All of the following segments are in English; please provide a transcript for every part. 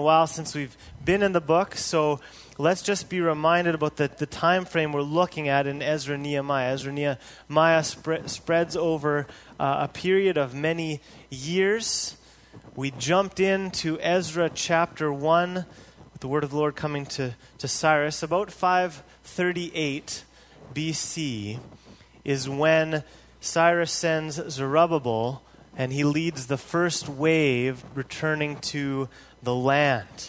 while since we've been in the book, so let's just be reminded about the time frame we're looking at in Ezra and Nehemiah. Ezra and Nehemiah spreads over a period of many years. We jumped into Ezra chapter 1 with the word of the Lord coming to Cyrus. About 538 BC is when Cyrus sends Zerubbabel, and he leads the first wave returning to the land.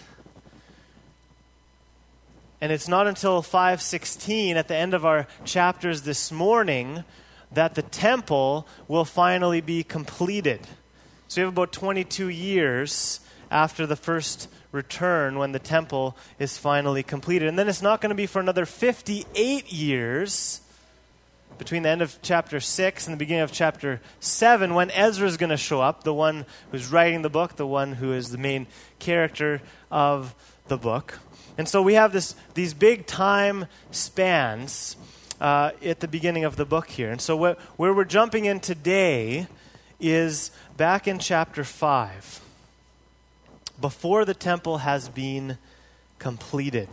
And it's not until 516, at the end of our chapters this morning, that the temple will finally be completed. So we have about 22 years after the first return when the temple is finally completed. And then it's not going to be for another 58 years between the end of chapter 6 and the beginning of chapter 7 when Ezra is going to show up, the one who's writing the book, the one who is the main character of the book. And so we have these big time spans at the beginning of the book here. And so where we're jumping in today is back in chapter 5, before the temple has been completed.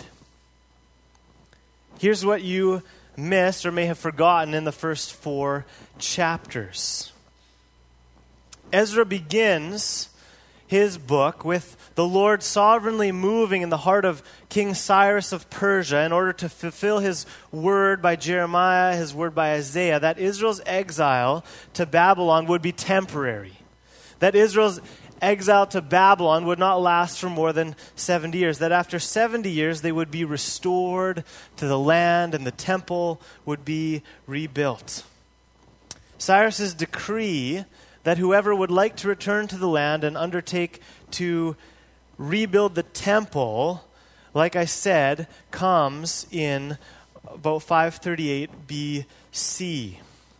Here's what you missed or may have forgotten in the first 4 chapters. Ezra begins his book with the Lord sovereignly moving in the heart of King Cyrus of Persia in order to fulfill his word by Jeremiah, his word by Isaiah, that Israel's exile to Babylon would be temporary. That Israel's exile to Babylon would not last for more than 70 years. That after 70 years they would be restored to the land and the temple would be rebuilt. Cyrus's decree that whoever would like to return to the land and undertake to rebuild the temple, like I said, comes in about 538 BC.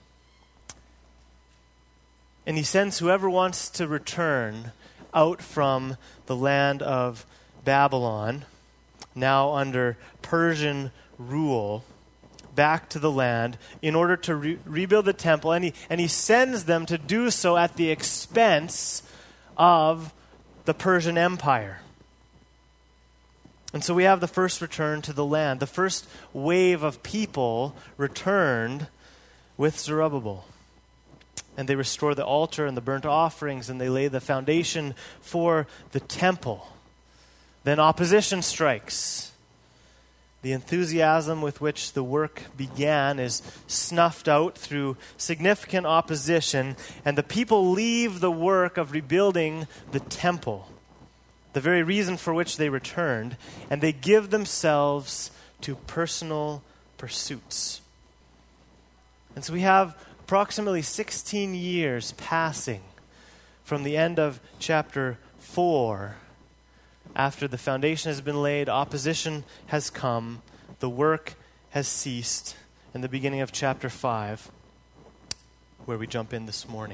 And he sends whoever wants to return out from the land of Babylon, now under Persian rule, back to the land in order to rebuild the temple. And he sends them to do so at the expense of the Persian Empire. And so we have the first return to the land. The first wave of people returned with Zerubbabel. And they restore the altar and the burnt offerings, and they lay the foundation for the temple. Then opposition strikes. The enthusiasm with which the work began is snuffed out through significant opposition, and the people leave the work of rebuilding the temple, the very reason for which they returned, and they give themselves to personal pursuits. And so we have approximately 16 years passing from the end of chapter 4. After the foundation has been laid, opposition has come, the work has ceased, in the beginning of chapter 5, where we jump in this morning.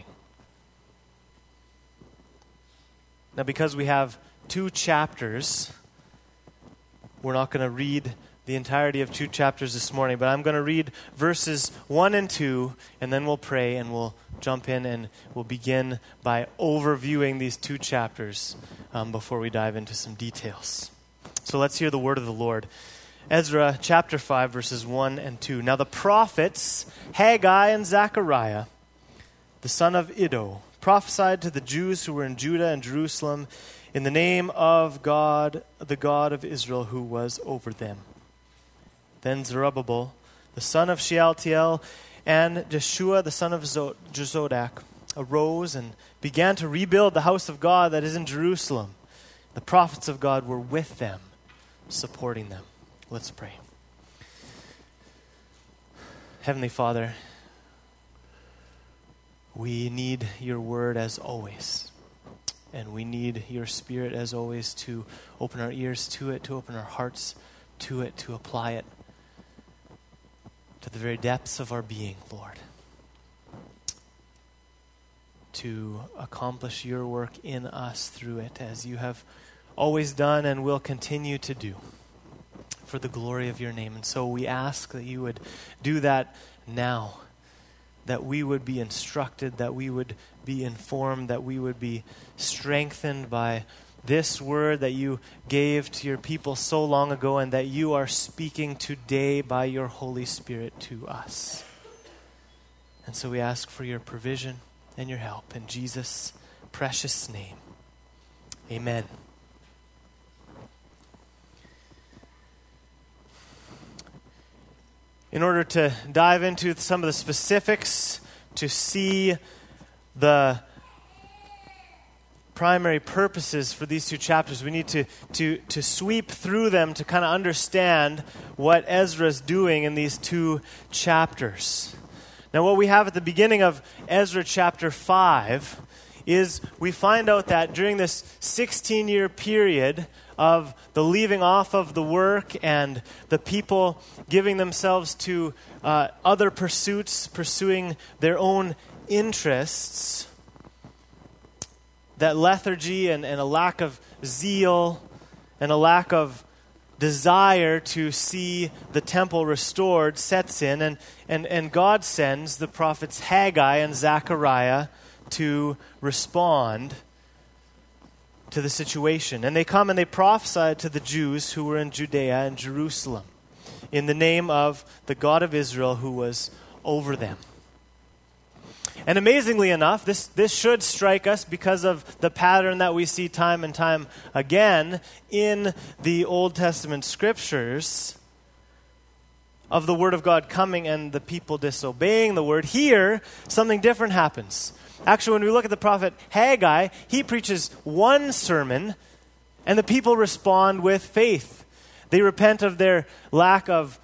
Now, because we have 2 chapters, we're not going to read the entirety of 2 chapters this morning, but I'm going to read verses 1 and 2, and then we'll pray, and we'll jump in, and we'll begin by overviewing these 2 chapters before we dive into some details. So let's hear the word of the Lord. Ezra chapter 5, verses 1 and 2. Now the prophets, Haggai and Zechariah, the son of Iddo, prophesied to the Jews who were in Judah and Jerusalem in the name of God, the God of Israel, who was over them. Then Zerubbabel, the son of Shealtiel, and Jeshua, the son of Jozadak, arose and began to rebuild the house of God that is in Jerusalem. The prophets of God were with them, supporting them. Let's pray. Heavenly Father, we need your word as always. And we need your Spirit as always to open our ears to it, to open our hearts to it, to apply it to the very depths of our being, Lord. To accomplish your work in us through it, as you have always done and will continue to do, for the glory of your name. And so we ask that you would do that now, that we would be instructed, that we would be informed, that we would be strengthened by this word that you gave to your people so long ago and that you are speaking today by your Holy Spirit to us. And so we ask for your provision and your help in Jesus' precious name. Amen. In order to dive into some of the specifics, to see the primary purposes for these two chapters, we need to sweep through them to kind of understand what Ezra is doing in these two chapters. Now, what we have at the beginning of Ezra chapter 5 is we find out that during this 16-year period of the leaving off of the work and the people giving themselves to other pursuits, pursuing their own interests, that lethargy and a lack of zeal and a lack of desire to see the temple restored sets in, and God sends the prophets Haggai and Zechariah to respond to the situation. And they come and they prophesy to the Jews who were in Judea and Jerusalem in the name of the God of Israel who was over them. And amazingly enough, this should strike us because of the pattern that we see time and time again in the Old Testament scriptures of the word of God coming and the people disobeying the word. Here, something different happens. Actually, when we look at the prophet Haggai, he preaches one sermon and the people respond with faith. They repent of their lack of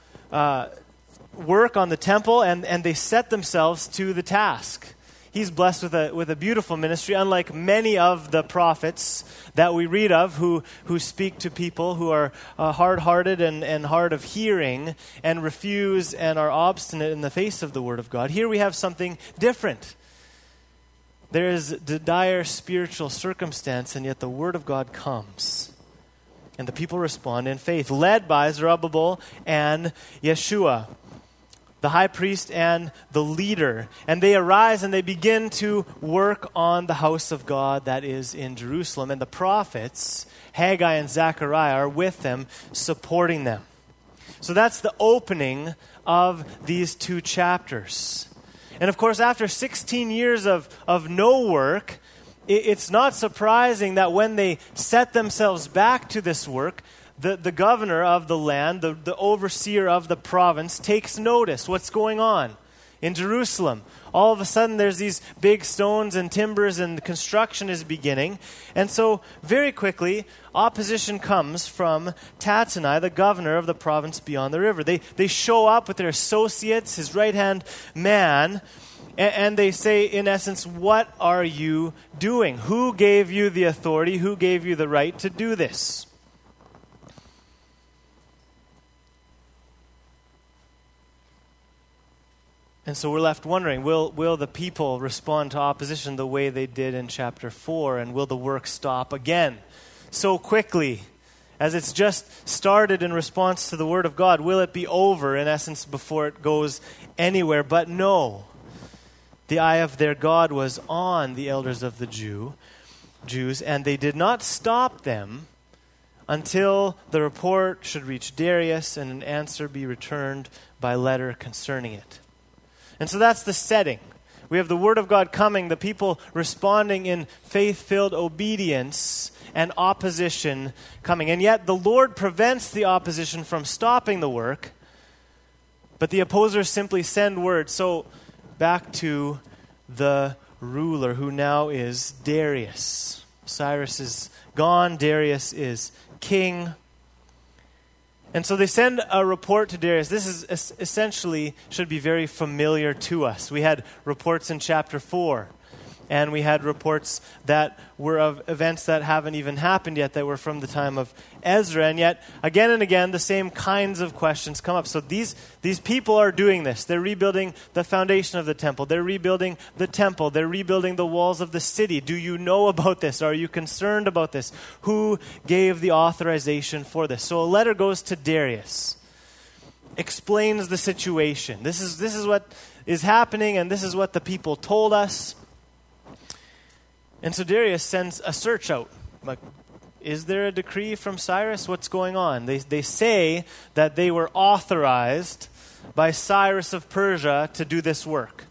work on the temple, and they set themselves to the task. He's blessed with a beautiful ministry, unlike many of the prophets that we read of who speak to people who are hard-hearted and hard of hearing and refuse and are obstinate in the face of the word of God. Here we have something different. There is the dire spiritual circumstance, and yet the word of God comes. And the people respond in faith, led by Zerubbabel and Yeshua, the high priest and the leader. And they arise and they begin to work on the house of God that is in Jerusalem. And the prophets, Haggai and Zechariah, are with them, supporting them. So that's the opening of these two chapters. And of course, after 16 years of no work, it's not surprising that when they set themselves back to this work, the governor of the land, the overseer of the province, takes notice what's going on in Jerusalem. All of a sudden, there's these big stones and timbers, and construction is beginning. And so, very quickly, opposition comes from Tattenai, the governor of the province beyond the river. They show up with their associates, his right-hand man, and they say, in essence, what are you doing? Who gave you the authority? Who gave you the right to do this? And so we're left wondering, will the people respond to opposition the way they did in chapter 4? And will the work stop again so quickly as it's just started in response to the word of God? Will it be over, in essence, before it goes anywhere? But no. The eye of their God was on the elders of the Jews, and they did not stop them until the report should reach Darius and an answer be returned by letter concerning it. And so that's the setting. We have the word of God coming, the people responding in faith-filled obedience, and opposition coming. And yet the Lord prevents the opposition from stopping the work, but the opposers simply send word. So back to the ruler, who now is Darius. Cyrus is gone, Darius is king. And so they send a report to Darius. This is essentially should be very familiar to us. We had reports in chapter 4, and we had reports that were of events that haven't even happened yet, that were from the time of Ezra. And yet, again and again, the same kinds of questions come up. So these people are doing this. They're rebuilding the foundation of the temple. They're rebuilding the temple. They're rebuilding the walls of the city. Do you know about this? Are you concerned about this? Who gave the authorization for this? So a letter goes to Darius, explains the situation. This is what is happening, and this is what the people told us. And so Darius sends a search out. Like, is there a decree from Cyrus? What's going on? They say that they were authorized by Cyrus of Persia to do this work.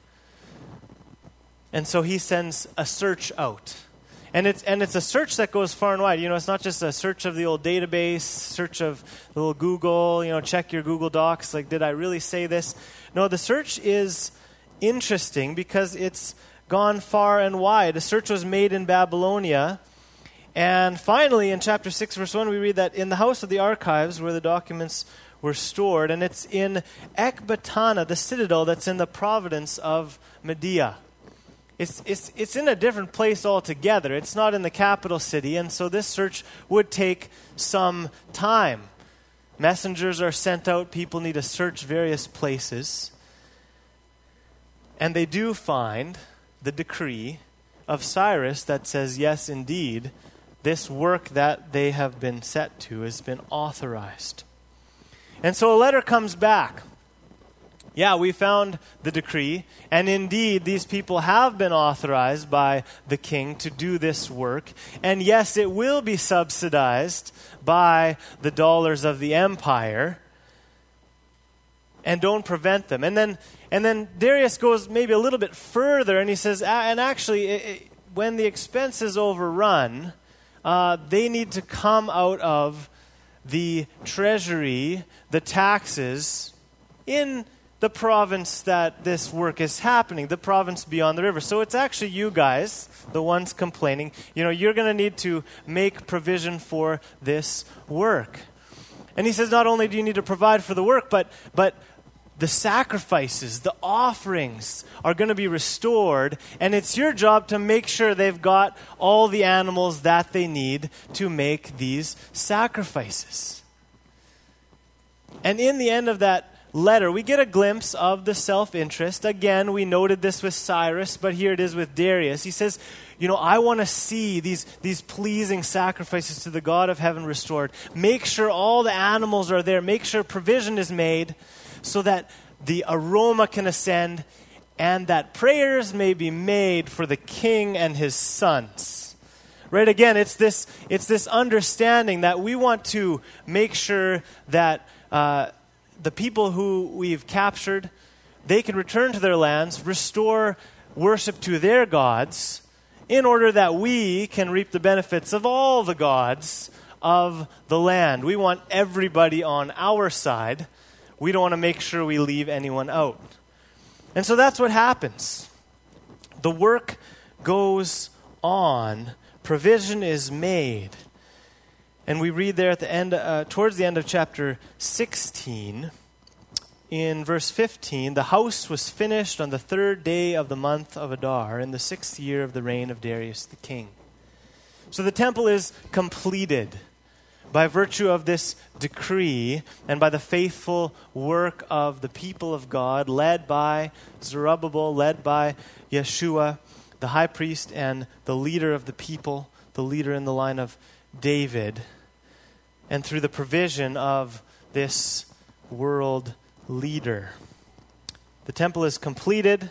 And so he sends a search out. And it's a search that goes far and wide. It's not just a search of the old database, search of the little Google, check your Google Docs, like, did I really say this? No, the search is interesting because it's gone far and wide. A search was made in Babylonia. And finally, in chapter 6, verse 1, we read that in the house of the archives where the documents were stored, and it's in Ecbatana, the citadel that's in the province of Media. It's in a different place altogether. It's not in the capital city, and so this search would take some time. Messengers are sent out. People need to search various places. And they do find the decree of Cyrus that says, yes, indeed, this work that they have been set to has been authorized. And so a letter comes back. Yeah, we found the decree, and indeed these people have been authorized by the king to do this work. And yes, it will be subsidized by the dollars of the empire. And don't prevent them. And then Darius goes maybe a little bit further, and he says, and actually, when the expense is overrun, they need to come out of the treasury, the taxes, in the province that this work is happening, the province beyond the river. So it's actually you guys, the ones complaining. You're going to need to make provision for this work. And he says, not only do you need to provide for the work, but the sacrifices, the offerings are going to be restored, and it's your job to make sure they've got all the animals that they need to make these sacrifices. And in the end of that letter, we get a glimpse of the self-interest. Again, we noted this with Cyrus, but here it is with Darius. He says, I want to see these pleasing sacrifices to the God of heaven restored. Make sure all the animals are there. Make sure provision is made so that the aroma can ascend and that prayers may be made for the king and his sons. Right? Again, it's this understanding that we want to make sure that the people who we've captured, they can return to their lands, restore worship to their gods, in order that we can reap the benefits of all the gods of the land. We want everybody on our side. We don't want to make sure we leave anyone out. And so that's what happens. The work goes on. Provision is made. And we read there at the end, towards the end of chapter 16, in verse 15, the house was finished on the 3rd day of the month of Adar, in the 6th year of the reign of Darius the king. So the temple is completed by virtue of this decree and by the faithful work of the people of God, led by Zerubbabel, led by Yeshua, the high priest and the leader of the people, the leader in the line of David, and through the provision of this world leader. The temple is completed.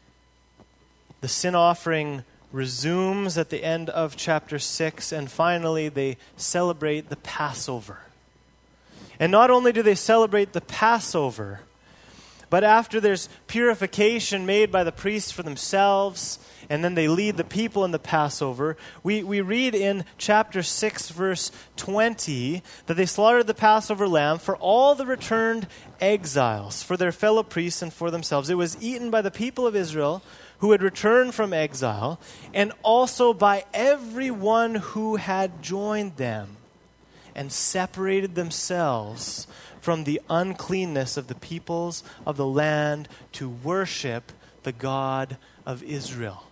The sin offering resumes at the end of chapter 6, and finally they celebrate the Passover. And not only do they celebrate the Passover, but after there's purification made by the priests for themselves, and then they lead the people in the Passover, we read in chapter 6, verse 20, that they slaughtered the Passover lamb for all the returned exiles, for their fellow priests and for themselves. It was eaten by the people of Israel who had returned from exile, and also by everyone who had joined them and separated themselves from the uncleanness of the peoples of the land to worship the God of Israel.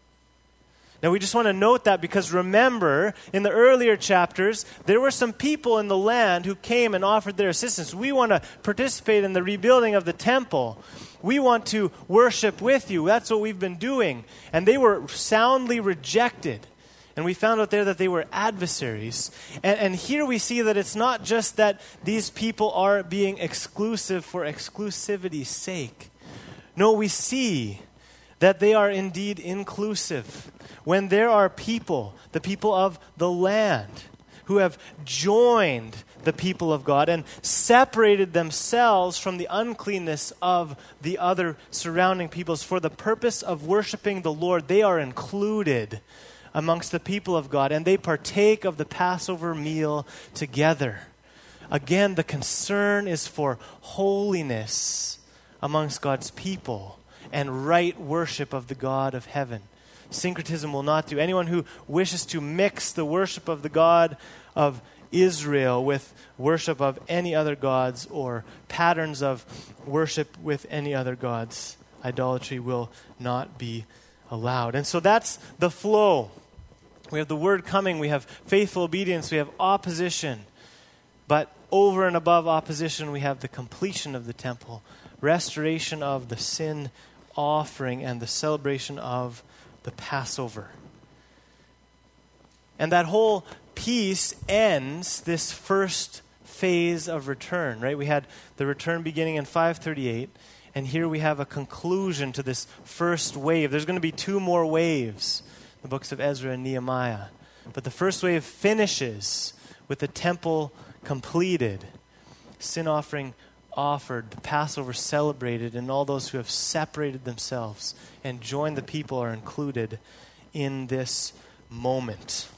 Now we just want to note that because remember, in the earlier chapters, there were some people in the land who came and offered their assistance. We want to participate in the rebuilding of the temple. We want to worship with you. That's what we've been doing. And they were soundly rejected. And we found out there that they were adversaries. And here we see that it's not just that these people are being exclusive for exclusivity's sake. No, we see that they are indeed inclusive. When there are people, the people of the land, who have joined the people of God and separated themselves from the uncleanness of the other surrounding peoples for the purpose of worshiping the Lord. They are included amongst the people of God, and they partake of the Passover meal together. Again, the concern is for holiness amongst God's people and right worship of the God of heaven. Syncretism will not do. Anyone who wishes to mix the worship of the God of Israel with worship of any other gods or patterns of worship with any other gods, idolatry will not be allowed. And so that's the flow. We have the word coming, we have faithful obedience, we have opposition. But over and above opposition, we have the completion of the temple, restoration of the sin offering, and the celebration of the Passover. And that whole piece ends this first phase of return, right? We had the return beginning in 538, and here we have a conclusion to this first wave. There's going to be two more waves, the books of Ezra and Nehemiah. But the first wave finishes with the temple completed, sin offering offered, the Passover celebrated, and all those who have separated themselves and joined the people are included in this moment.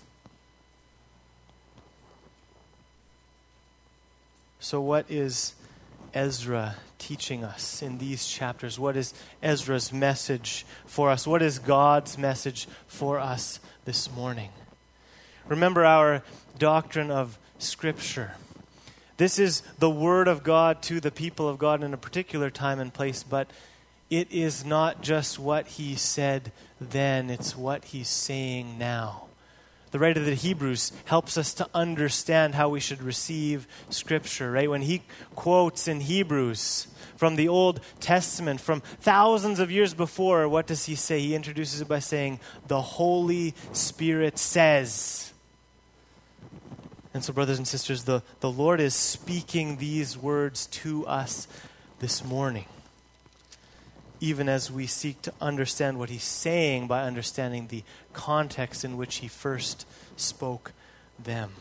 So what is Ezra teaching us in these chapters? What is Ezra's message for us? What is God's message for us this morning? Remember our doctrine of Scripture. This is the Word of God to the people of God in a particular time and place, but it is not just what He said then, it's what He's saying now. The writer of the Hebrews helps us to understand how we should receive Scripture, right? When he quotes in Hebrews from the Old Testament, from thousands of years before, what does he say? He introduces it by saying, "The Holy Spirit says." And so, brothers and sisters, the Lord is speaking these words to us this morning, even as we seek to understand what He's saying by understanding the context in which He first spoke them.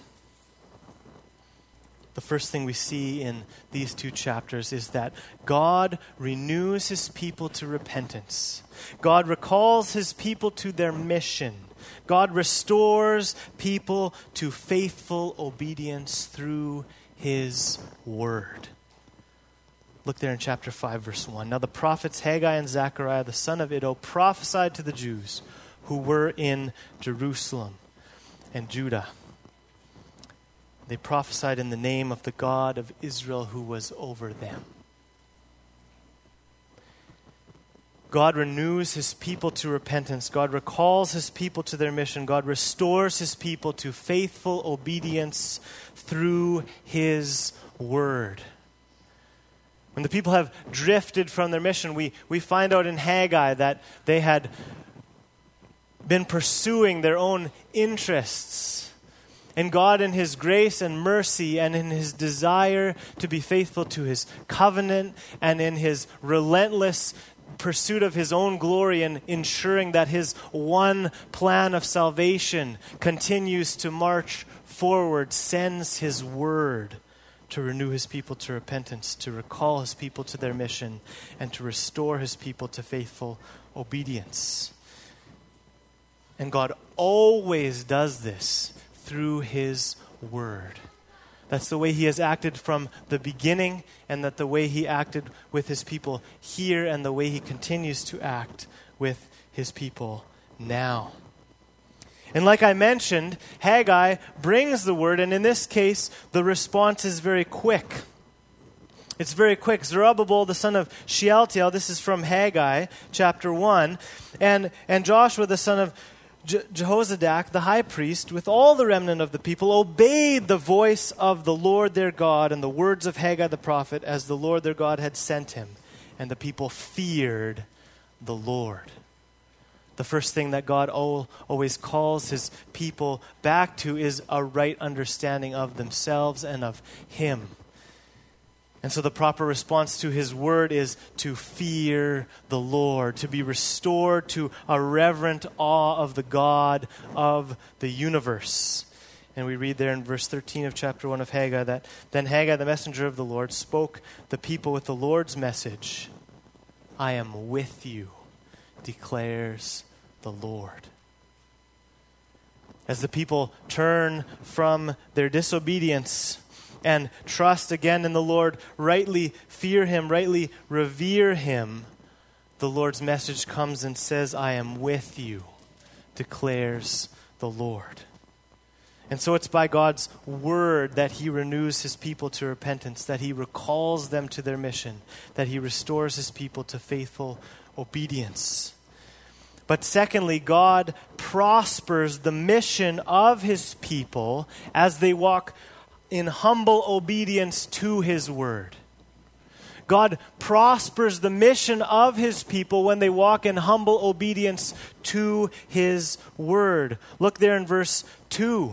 The first thing we see in these two chapters is that God renews His people to repentance. God recalls His people to their mission. God restores people to faithful obedience through His Word. Look there in chapter 5, verse 1. Now the prophets Haggai and Zechariah, the son of Iddo, prophesied to the Jews who were in Jerusalem and Judah. They prophesied in the name of the God of Israel who was over them. God renews His people to repentance. God recalls His people to their mission. God restores His people to faithful obedience through His Word. When the people have drifted from their mission, we find out in Haggai that they had been pursuing their own interests. And God, in His grace and mercy and in His desire to be faithful to His covenant and in His relentless pursuit of His own glory and ensuring that His one plan of salvation continues to march forward, sends His Word to renew His people to repentance, to recall His people to their mission, and to restore His people to faithful obedience. And God always does this through His Word. That's the way He has acted from the beginning, and that the way He acted with His people here, and the way He continues to act with His people now. And like I mentioned, Haggai brings the word, and in this case, the response is very quick. It's very quick. Zerubbabel, the son of Shealtiel, this is from Haggai, chapter 1, and Joshua, the son of Jehozadak, the high priest, with all the remnant of the people, obeyed the voice of the Lord their God and the words of Haggai the prophet, as the Lord their God had sent him. And the people feared the Lord. The first thing that God always calls His people back to is a right understanding of themselves and of Him. And so the proper response to His word is to fear the Lord, to be restored to a reverent awe of the God of the universe. And we read there in verse 13 of chapter 1 of Haggai that then Haggai, the messenger of the Lord, spoke the people with the Lord's message. I am with you, declares the Lord. As the people turn from their disobedience and trust again in the Lord, rightly fear him, rightly revere him, the Lord's message comes and says, I am with you, declares the Lord. And so it's by God's word that he renews his people to repentance, that he recalls them to their mission, that he restores his people to faithful obedience. But secondly, God prospers the mission of his people as they walk in humble obedience to his word. God prospers the mission of his people when they walk in humble obedience to his word. Look there in verse 2.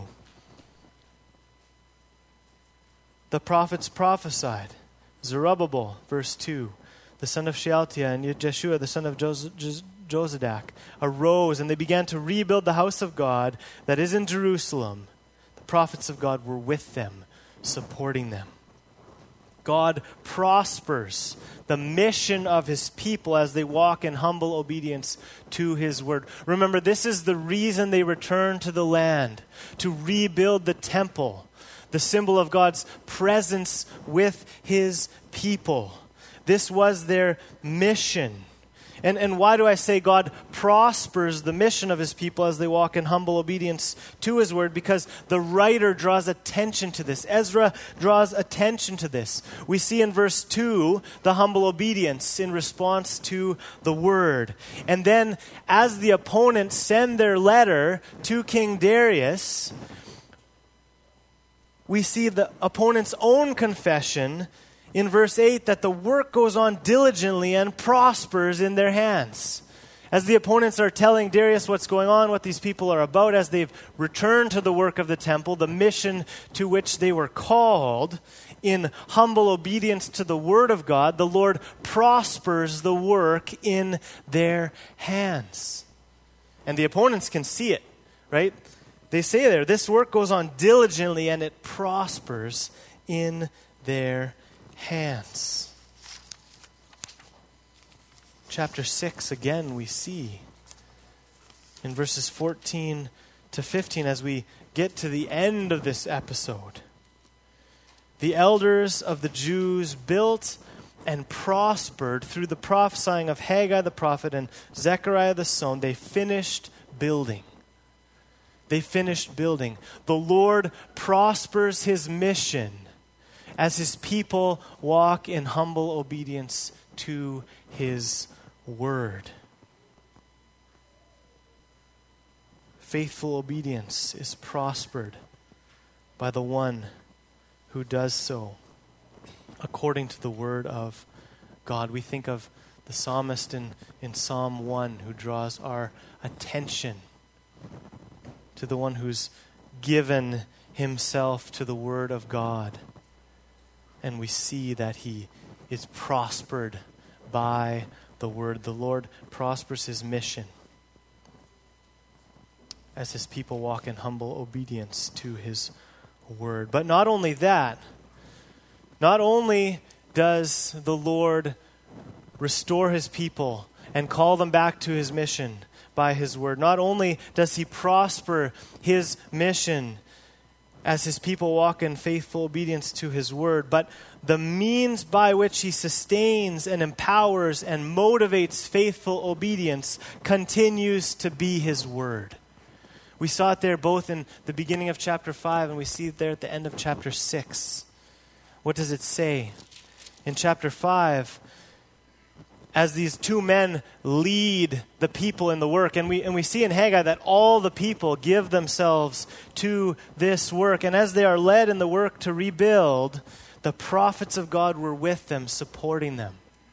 The prophets prophesied. Zerubbabel, verse 2, the son of Shealtiel, and Jeshua, the son of Jozadak, arose, and they began to rebuild the house of God that is in Jerusalem. The prophets of God were with them, supporting them. God prospers the mission of his people as they walk in humble obedience to his word. Remember, this is the reason they returned to the land, to rebuild the temple, the symbol of God's presence with his people. This was their mission. And why do I say God prospers the mission of his people as they walk in humble obedience to his word? Because the writer draws attention to this. Ezra draws attention to this. We see in verse 2 the humble obedience in response to the word. And then as the opponents send their letter to King Darius, we see the opponent's own confession in verse 8 that the work goes on diligently and prospers in their hands. As the opponents are telling Darius what's going on, what these people are about, as they've returned to the work of the temple, the mission to which they were called, in humble obedience to the word of God, the Lord prospers the work in their hands. And the opponents can see it, right? They say there, this work goes on diligently and it prospers in their hands. Chapter 6, again, we see in verses 14 to 15 as we get to the end of this episode. The elders of the Jews built and prospered through the prophesying of Haggai the prophet and Zechariah the son. They finished building. They finished building. The Lord prospers his mission as his people walk in humble obedience to his word. Faithful obedience is prospered by the one who does so according to the word of God. We think of the psalmist in Psalm 1 who draws our attention to the one who's given himself to the word of God. And we see that he is prospered by the word. The Lord prospers his mission as his people walk in humble obedience to his word. But not only that, not only does the Lord restore his people and call them back to his mission by his word, not only does he prosper his mission as his people walk in faithful obedience to his word, but the means by which he sustains and empowers and motivates faithful obedience continues to be his word. We saw it there both in the beginning of chapter 5 and we see it there at the end of chapter 6. What does it say? In chapter 5, as these two men lead the people in the work, and we see in Haggai that all the people give themselves to this work, and as they are led in the work to rebuild, the prophets of God were with them, supporting them.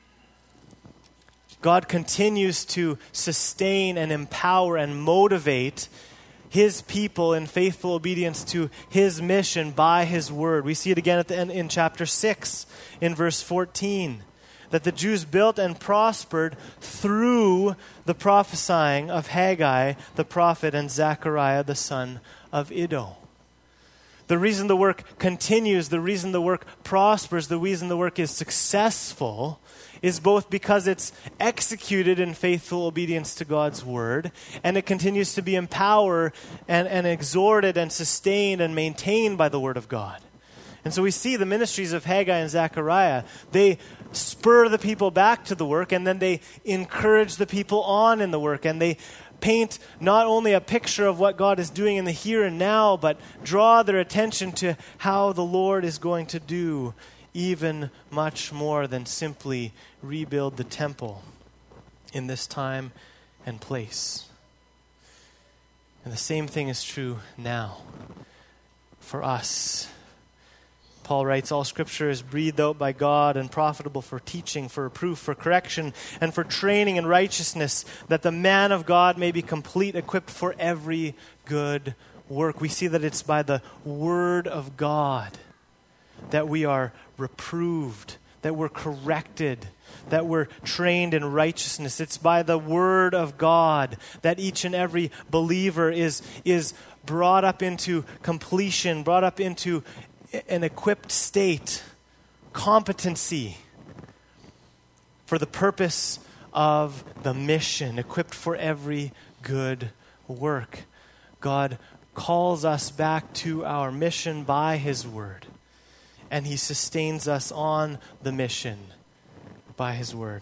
God continues to sustain and empower and motivate his people in faithful obedience to his mission by his word. We see it again at the end in chapter 6 in verse 14. That the Jews built and prospered through the prophesying of Haggai the prophet and Zechariah the son of Iddo. The reason the work continues, the reason the work prospers, the reason the work is successful is both because it's executed in faithful obedience to God's word, and it continues to be empowered and exhorted and sustained and maintained by the word of God. And so we see the ministries of Haggai and Zechariah. They spur the people back to the work, and then they encourage the people on in the work, and they paint not only a picture of what God is doing in the here and now, but draw their attention to how the Lord is going to do even much more than simply rebuild the temple in this time and place. And the same thing is true now for us. Paul writes, all Scripture is breathed out by God and profitable for teaching, for reproof, for correction, and for training in righteousness, that the man of God may be complete, equipped for every good work. We see that it's by the word of God that we are reproved, that we're corrected, that we're trained in righteousness. It's by the word of God that each and every believer is brought up into completion, brought up into an equipped state, competency for the purpose of the mission, equipped for every good work. God calls us back to our mission by his word, and he sustains us on the mission by his word.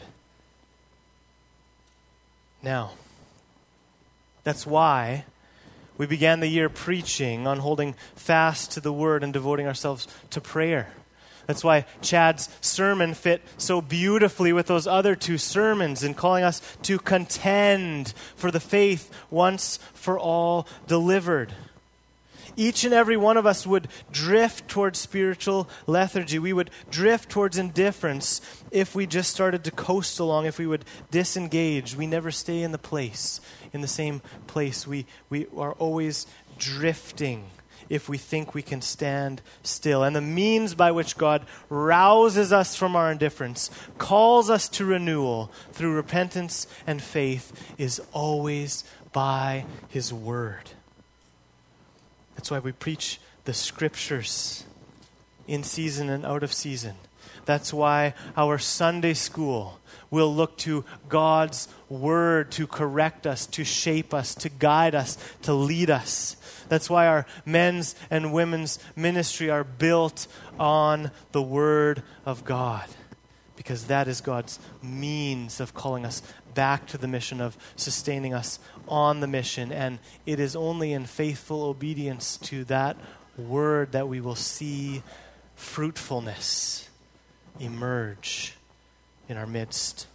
Now, that's why we began the year preaching on holding fast to the word and devoting ourselves to prayer. That's why Chad's sermon fit so beautifully with those other two sermons in calling us to contend for the faith once for all delivered. Each and every one of us would drift towards spiritual lethargy. We would drift towards indifference if we just started to coast along, if we would disengage. We never stay in the same place. We are always drifting if we think we can stand still. And the means by which God rouses us from our indifference, calls us to renewal through repentance and faith, is always by his word. That's why we preach the Scriptures in season and out of season. That's why our Sunday school will look to God's word to correct us, to shape us, to guide us, to lead us. That's why our men's and women's ministry are built on the word of God, because that is God's means of calling us back to the mission, of sustaining us on the mission. And it is only in faithful obedience to that word that we will see fruitfulness emerge in our midst.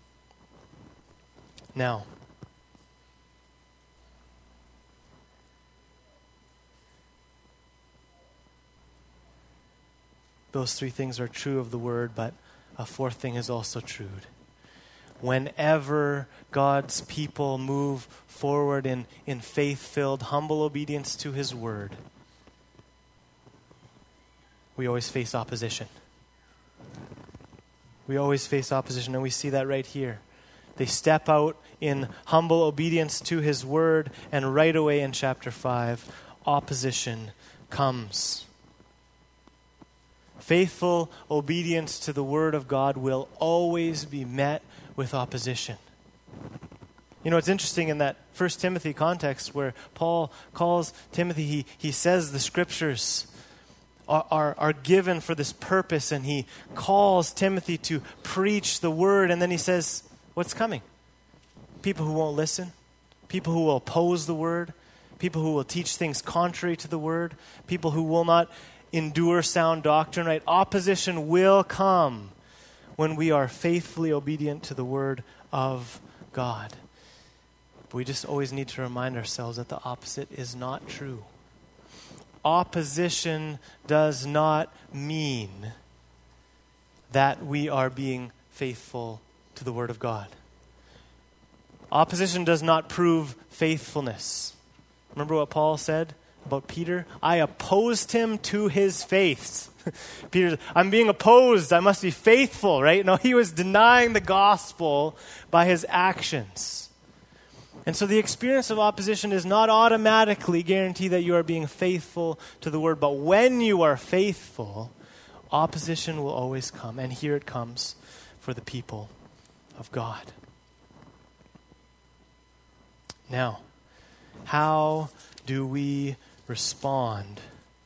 Now, those three things are true of the word, but a fourth thing is also true. Whenever God's people move forward in faith-filled, humble obedience to his word, we always face opposition. We always face opposition, and we see that right here. They step out in humble obedience to his word, and right away in chapter 5, opposition comes. Faithful obedience to the word of God will always be met with opposition. You know, it's interesting in that 1 Timothy context where Paul calls Timothy, he says the Scriptures are given for this purpose, and he calls Timothy to preach the word, and then he says, what's coming? People who won't listen, people who will oppose the word, people who will teach things contrary to the word, people who will not endure sound doctrine, right? Opposition will come when we are faithfully obedient to the word of God. But we just always need to remind ourselves that the opposite is not true. Opposition does not mean that we are being faithful to the word of God. Opposition does not prove faithfulness. Remember what Paul said about Peter? I opposed him to his face. Peter, I'm being opposed. I must be faithful, right? No, he was denying the gospel by his actions. And so the experience of opposition is not automatically guarantee that you are being faithful to the word. But when you are faithful, opposition will always come. And here it comes for the people of God. Now, how do we respond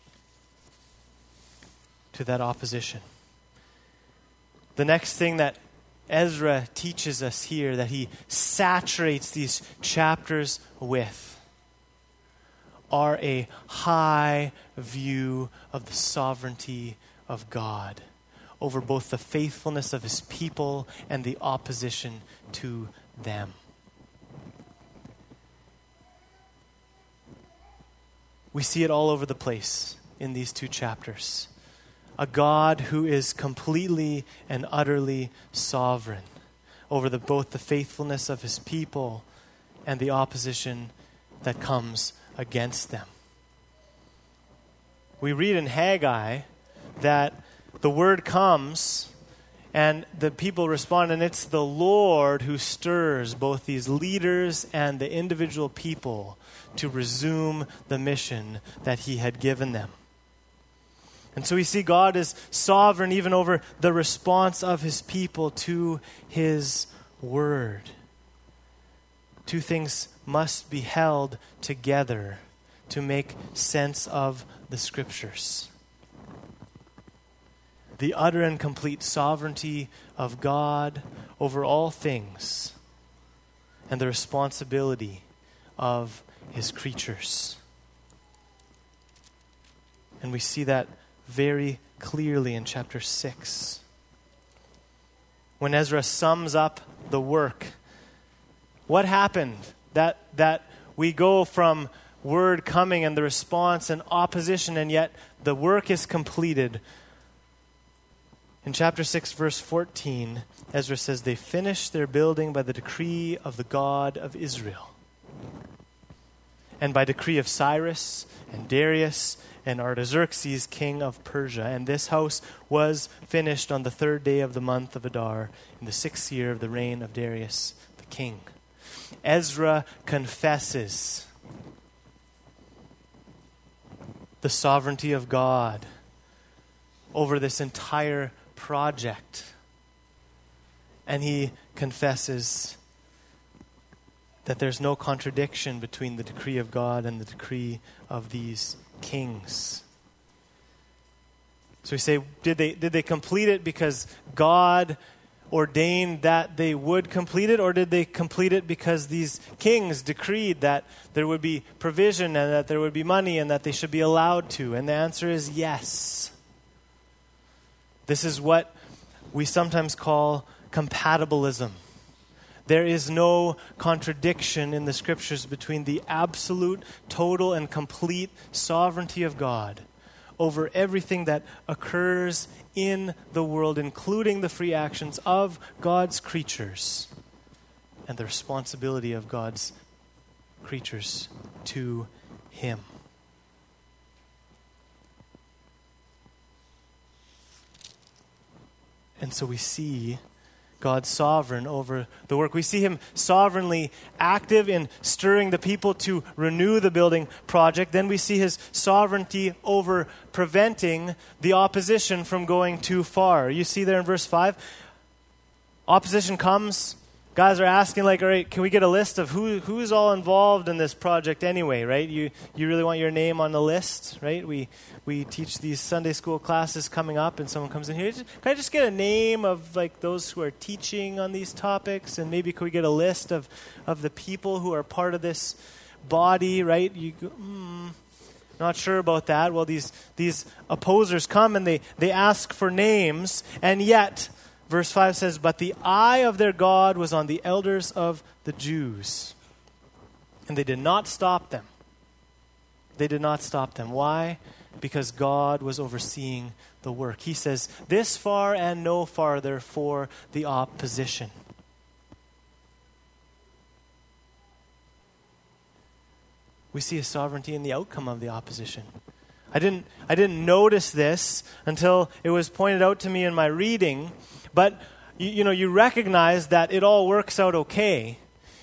to that opposition? The next thing that Ezra teaches us here, that he saturates these chapters with, are a high view of the sovereignty of God over both the faithfulness of his people and the opposition to them. We see it all over the place in these two chapters. A God who is completely and utterly sovereign over both the faithfulness of his people and the opposition that comes against them. We read in Haggai that the word comes and the people respond, and it's the Lord who stirs both these leaders and the individual people to resume the mission that he had given them. And so we see God is sovereign even over the response of his people to his word. Two things must be held together to make sense of the scriptures: the utter and complete sovereignty of God over all things, and the responsibility of his creatures. And we see that very clearly in chapter 6. When Ezra sums up the work, what happened? That we go from word coming and the response and opposition, and yet the work is completed. In chapter 6, verse 14, Ezra says, "They finished their building by the decree of the God of Israel, and by decree of Cyrus and Darius and Artaxerxes, king of Persia. And this house was finished on the 3rd day of the month of Adar, in the 6th year of the reign of Darius the king." Ezra confesses the sovereignty of God over this entire project. And he confesses that there's no contradiction between the decree of God and the decree of these kings. So we say, did they complete it because God ordained that they would complete it, or did they complete it because these kings decreed that there would be provision and that there would be money and that they should be allowed to? And the answer is yes. This is what we sometimes call compatibilism. There is no contradiction in the scriptures between the absolute, total, and complete sovereignty of God over everything that occurs in the world, including the free actions of God's creatures, and the responsibility of God's creatures to him. And so we see God sovereign over the work. We see him sovereignly active in stirring the people to renew the building project. Then we see his sovereignty over preventing the opposition from going too far. You see there in verse 5, opposition comes. Guys are asking, like, all right, can we get a list of who's all involved in this project anyway, right? You really want your name on the list, right? We teach these Sunday school classes coming up, and someone comes in here. Can I just get a name of, like, those who are teaching on these topics? And maybe could we get a list of the people who are part of this body, right? You go, not sure about that. Well, these opposers come and they ask for names, and yet verse 5 says, "But the eye of their God was on the elders of the Jews, and they did not stop them." They did not stop them. Why? Because God was overseeing the work. He says, "This far and no farther" for the opposition. We see his sovereignty in the outcome of the opposition. I didn't notice this until it was pointed out to me in my reading. But you recognize that it all works out okay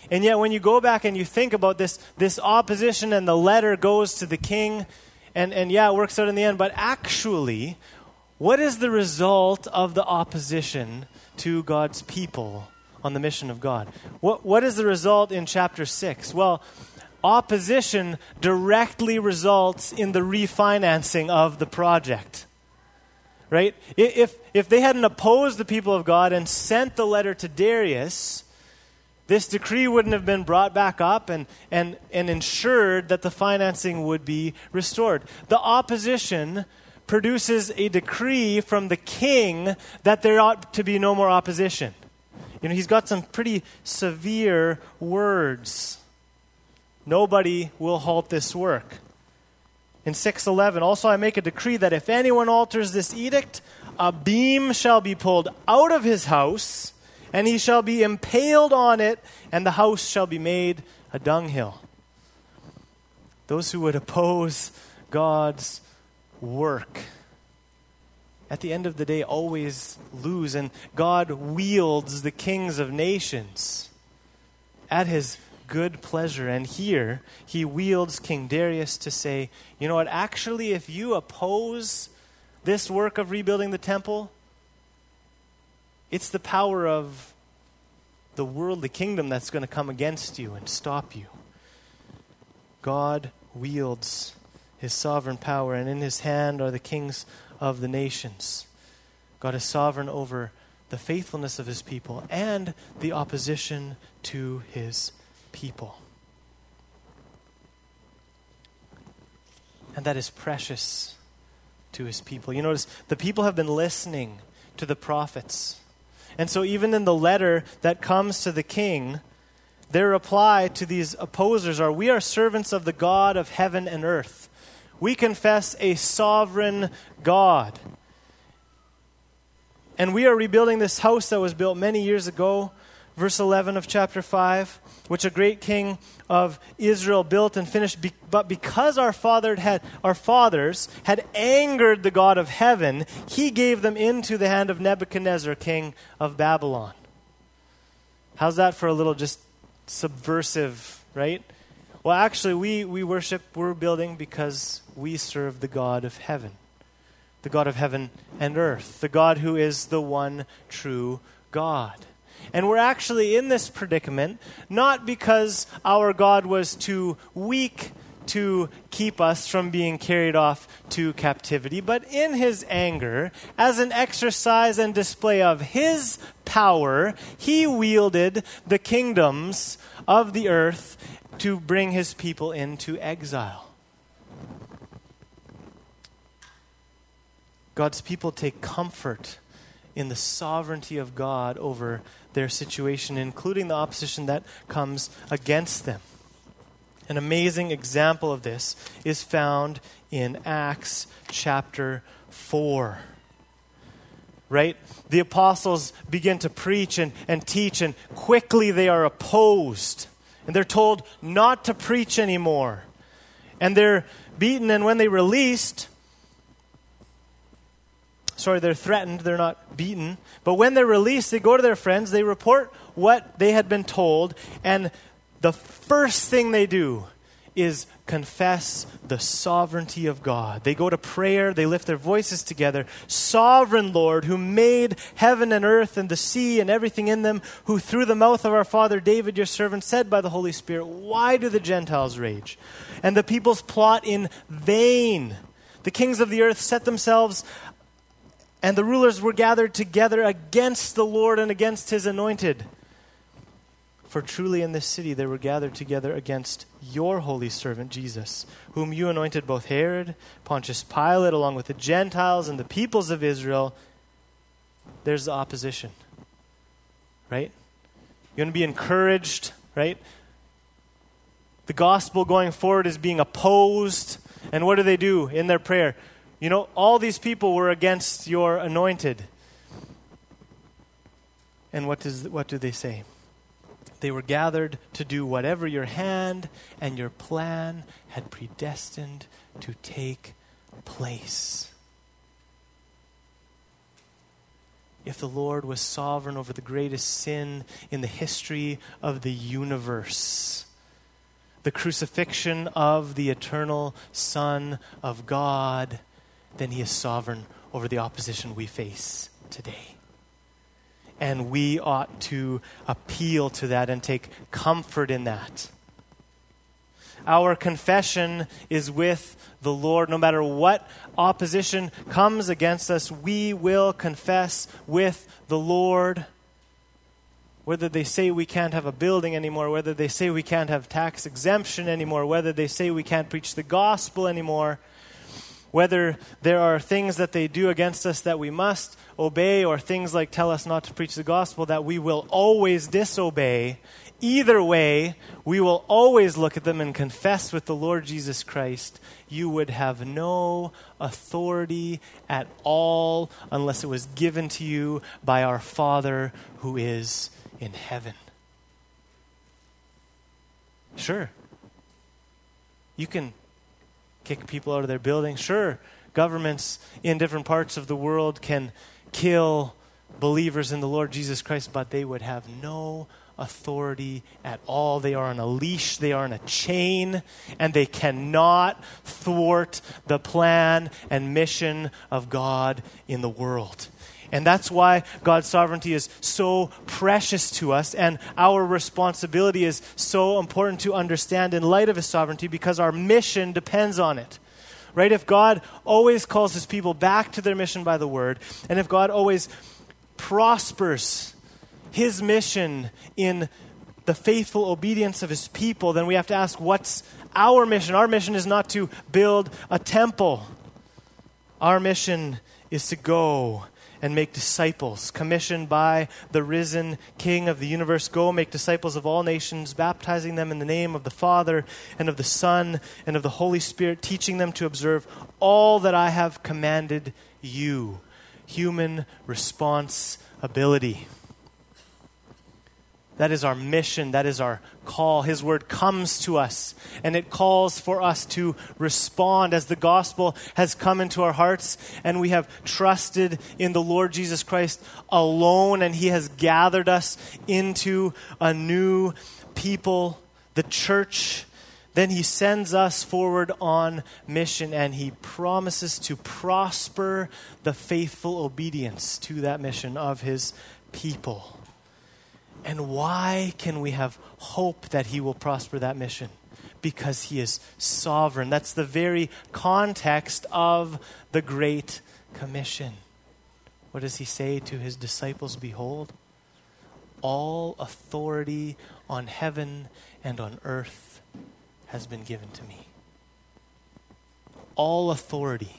And yet when you go back and you think about this opposition, and the letter goes to the king, and yeah, it works out in the end, but actually, what is the result of the opposition to God's people on the mission of God? What is the result in chapter 6? Well, opposition directly results in the refinancing of the project. Right? If they hadn't opposed the people of God and sent the letter to Darius, this decree wouldn't have been brought back up and ensured that the financing would be restored. The opposition produces a decree from the king that there ought to be no more opposition. He's got some pretty severe words. Nobody will halt this work. In 6:11, also I make a decree that if anyone alters this edict, a beam shall be pulled out of his house, and he shall be impaled on it, and the house shall be made a dunghill. Those who would oppose God's work, at the end of the day, always lose. And God wields the kings of nations at his good pleasure. And here, he wields King Darius to say, you know what, actually, if you oppose this work of rebuilding the temple, it's the power of the worldly kingdom that's going to come against you and stop you. God wields his sovereign power, and in his hand are the kings of the nations. God is sovereign over the faithfulness of his people and the opposition to his people. And that is precious to his people. You notice the people have been listening to the prophets. And so even in the letter that comes to the king, their reply to these opposers are, we are servants of the God of heaven and earth. We confess a sovereign God. And we are rebuilding this house that was built many years ago, verse 11 of chapter 5, which a great king of Israel built and finished. But because our fathers had angered the God of heaven, he gave them into the hand of Nebuchadnezzar, king of Babylon. How's that for a little just subversive, right? Well, actually, we're building because we serve the God of heaven. The God of heaven and earth. The God who is the one true God. And we're actually in this predicament not because our God was too weak to keep us from being carried off to captivity, but in his anger, as an exercise and display of his power, he wielded the kingdoms of the earth to bring his people into exile. God's people take comfort in the sovereignty of God over their situation, including the opposition that comes against them. An amazing example of this is found in Acts chapter 4. Right? The apostles begin to preach and teach, and quickly they are opposed. And they're told not to preach anymore. And they're beaten, and when they're threatened, they're not beaten. But when they're released, they go to their friends, they report what they had been told, and the first thing they do is confess the sovereignty of God. They go to prayer, they lift their voices together. Sovereign Lord, who made heaven and earth and the sea and everything in them, who through the mouth of our father David, your servant, said by the Holy Spirit, why do the Gentiles rage and the peoples plot in vain? The kings of the earth set themselves, and the rulers were gathered together against the Lord and against his anointed. For truly in this city they were gathered together against your holy servant Jesus, whom you anointed, both Herod, Pontius Pilate, along with the Gentiles and the peoples of Israel. There's the opposition, right? You want to be encouraged, right? The gospel going forward is being opposed. And what do in their prayer? You know, all these people were against your anointed. And what do they say? They were gathered to do whatever your hand and your plan had predestined to take place. if the Lord was sovereign over the greatest sin in the history of the universe, the crucifixion of the eternal Son of God, then he is sovereign over the opposition we face today. And we ought to appeal to that and take comfort in that. Our confession is with the Lord. No matter what opposition comes against us, we will confess with the Lord. Whether they say we can't have a building anymore, whether they say we can't have tax exemption anymore, whether they say we can't preach the gospel anymore, whether there are things that they do against us that we must obey, or things like tell us not to preach the gospel that we will always disobey, either way, we will always look at them and confess with the Lord Jesus Christ. You would have no authority at all unless it was given to you by our Father who is in heaven. Sure, you can kick people out of their buildings. Sure, governments in different parts of the world can kill believers in the Lord Jesus Christ, but they would have no authority at all. They are on a leash, they are on a chain, and they cannot thwart the plan and mission of God in the world. And that's why God's sovereignty is so precious to us, and our responsibility is so important to understand in light of his sovereignty, because our mission depends on it. Right? If God always calls his people back to their mission by the word, and if God always prospers his mission in the faithful obedience of his people, then we have to ask, what's our mission? Our mission is not to build a temple. Our mission is to go and make disciples, commissioned by the risen King of the universe. Go make disciples of all nations, baptizing them in the name of the Father and of the Son and of the Holy Spirit, teaching them to observe all that I have commanded you. Human responsibility. That is our mission. That is our call. His word comes to us, and it calls for us to respond as the gospel has come into our hearts, and we have trusted in the Lord Jesus Christ alone, and he has gathered us into a new people, the church. Then he sends us forward on mission, and he promises to prosper the faithful obedience to that mission of his people. And why can we have hope that he will prosper that mission? Because he is sovereign. That's the very context of the Great Commission. What does he say to his disciples? Behold, all authority on heaven and on earth has been given to me. All authority.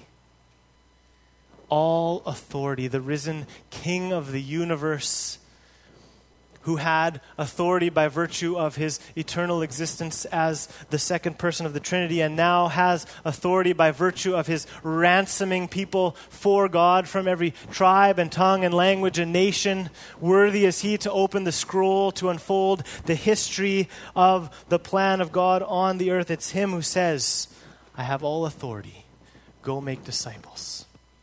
All authority. The risen King of the universe, who had authority by virtue of his eternal existence as the second person of the Trinity, and now has authority by virtue of his ransoming people for God from every tribe and tongue and language and nation. Worthy is he to open the scroll, to unfold the history of the plan of God on the earth. It's him who says, I have all authority. Go make disciples.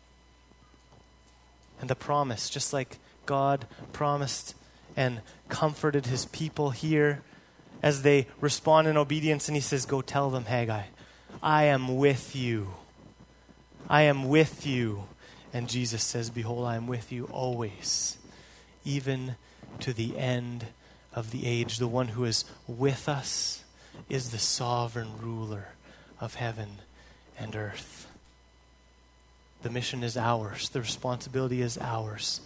And the promise, just like God promised and comforted his people here as they respond in obedience. And he says, go tell them, Haggai, I am with you. I am with you. And Jesus says, behold, I am with you always, even to the end of the age. The one who is with us is the sovereign ruler of heaven and earth. The mission is ours. The responsibility is ours.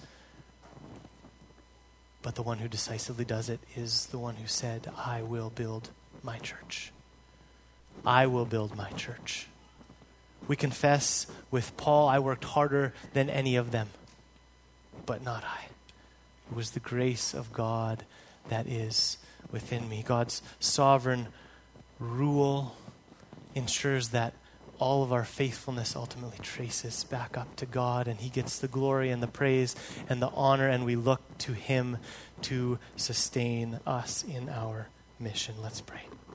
But the one who decisively does it is the one who said, I will build my church. I will build my church. We confess with Paul, I worked harder than any of them, but not I. It was the grace of God that is within me. God's sovereign rule ensures that all of our faithfulness ultimately traces back up to God, and he gets the glory and the praise and the honor, and we look to him to sustain us in our mission. Let's pray.